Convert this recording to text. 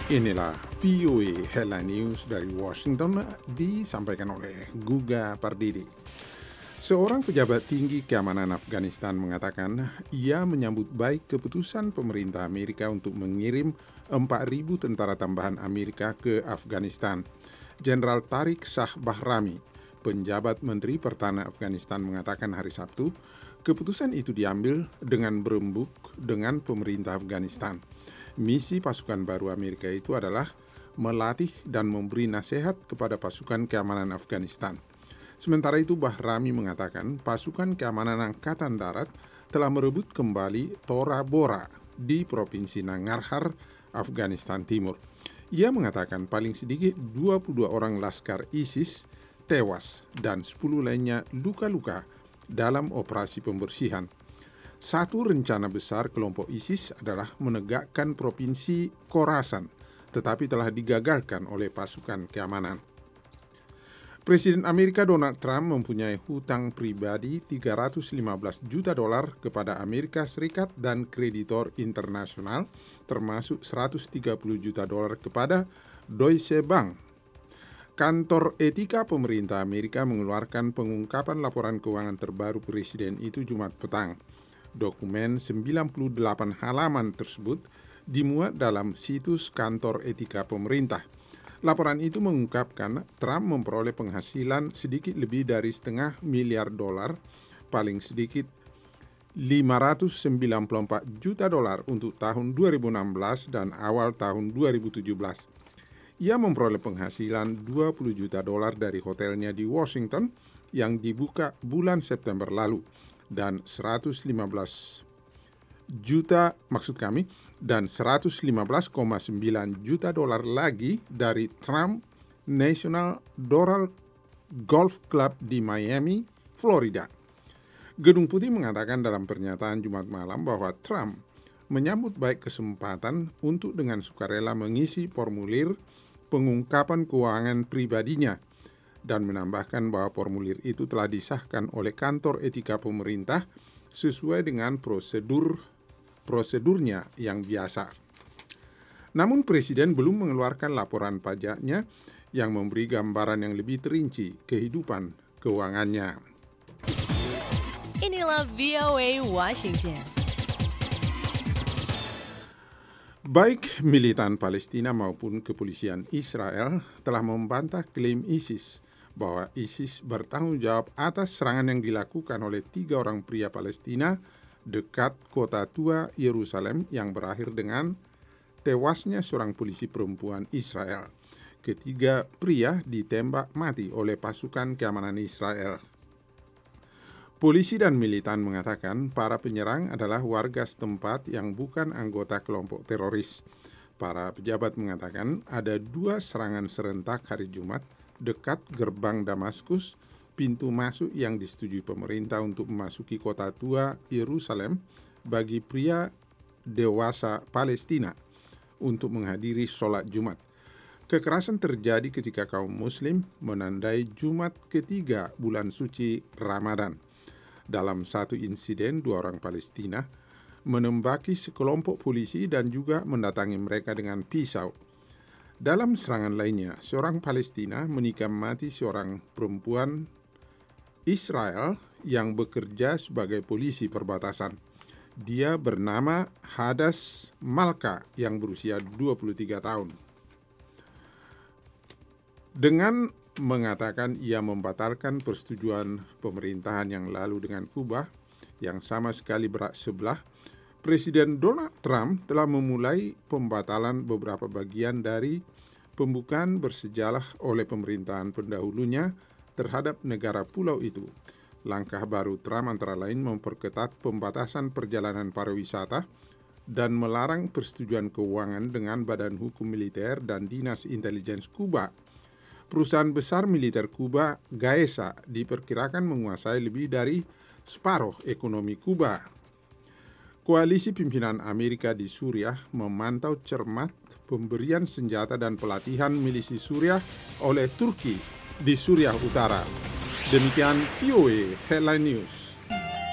Inilah VOA Headline News dari Washington disampaikan oleh Guga Pardidi. Seorang pejabat tinggi keamanan Afghanistan mengatakan ia menyambut baik keputusan pemerintah Amerika untuk mengirim 4.000 tentara tambahan Amerika ke Afghanistan. Jenderal Tariq Shah Bahrami, penjabat Menteri Pertahanan Afghanistan, mengatakan hari Sabtu, keputusan itu diambil dengan berembuk dengan pemerintah Afghanistan. Misi pasukan baru Amerika itu adalah melatih dan memberi nasihat kepada pasukan keamanan Afghanistan. Sementara itu, Bahrami mengatakan pasukan keamanan Angkatan Darat telah merebut kembali Tora Bora di Provinsi Nangarhar, Afghanistan Timur. Ia mengatakan paling sedikit 22 orang laskar ISIS tewas dan 10 lainnya luka-luka dalam operasi pembersihan. Satu rencana besar kelompok ISIS adalah menegakkan provinsi Khorasan, tetapi telah digagalkan oleh pasukan keamanan. Presiden Amerika Donald Trump mempunyai hutang pribadi $315 juta kepada Amerika Serikat dan kreditor internasional, termasuk $130 juta kepada Deutsche Bank. Kantor Etika Pemerintah Amerika mengeluarkan pengungkapan laporan keuangan terbaru presiden itu Jumat petang. Dokumen 98 halaman tersebut dimuat dalam situs kantor etika pemerintah. Laporan itu mengungkapkan Trump memperoleh penghasilan sedikit lebih dari $500 miliar, paling sedikit $594 juta untuk tahun 2016 dan awal tahun 2017. Ia memperoleh penghasilan $20 juta dari hotelnya di Washington yang dibuka bulan September lalu, dan 115 juta dan 115,9 juta lagi dari Trump National Doral Golf Club di Miami, Florida. Gedung Putih mengatakan dalam pernyataan Jumat malam bahwa Trump menyambut baik kesempatan untuk dengan sukarela mengisi formulir pengungkapan keuangan pribadinya, dan menambahkan bahwa formulir itu telah disahkan oleh kantor etika pemerintah sesuai dengan prosedurnya yang biasa. Namun Presiden belum mengeluarkan laporan pajaknya yang memberi gambaran yang lebih terinci kehidupan keuangannya. Inilah VOA Washington. Baik militan Palestina maupun kepolisian Israel telah membantah klaim ISIS bahwa ISIS bertanggung jawab atas serangan yang dilakukan oleh 3 orang pria Palestina dekat kota tua Yerusalem yang berakhir dengan tewasnya seorang polisi perempuan Israel. Ketiga pria ditembak mati oleh pasukan keamanan Israel. Polisi dan militan mengatakan para penyerang adalah warga setempat yang bukan anggota kelompok teroris. Para pejabat mengatakan ada 2 serangan serentak hari Jumat dekat gerbang Damaskus, pintu masuk yang disetujui pemerintah untuk memasuki kota tua Yerusalem bagi pria dewasa Palestina untuk menghadiri sholat Jumat. Kekerasan terjadi ketika kaum muslim menandai Jumat ketiga bulan suci Ramadan. Dalam satu insiden, 2 orang Palestina menembaki sekelompok polisi dan juga mendatangi mereka dengan pisau. Dalam serangan lainnya, seorang Palestina menikam mati seorang perempuan Israel yang bekerja sebagai polisi perbatasan. Dia bernama Hadas Malka yang berusia 23 tahun. Dengan mengatakan ia membatalkan persetujuan pemerintahan yang lalu dengan Kuba yang sama sekali berat sebelah, Presiden Donald Trump telah memulai pembatalan beberapa bagian dari pembukaan bersejarah oleh pemerintahan pendahulunya terhadap negara pulau itu. Langkah baru Trump antara lain memperketat pembatasan perjalanan pariwisata dan melarang persetujuan keuangan dengan Badan Hukum Militer dan Dinas Intelijen Kuba. Perusahaan besar militer Kuba, Gaesa, diperkirakan menguasai lebih dari separuh ekonomi Kuba. Koalisi pimpinan Amerika di Suriah memantau cermat pemberian senjata dan pelatihan milisi Suriah oleh Turki di Suriah Utara. Demikian VOA Headline News.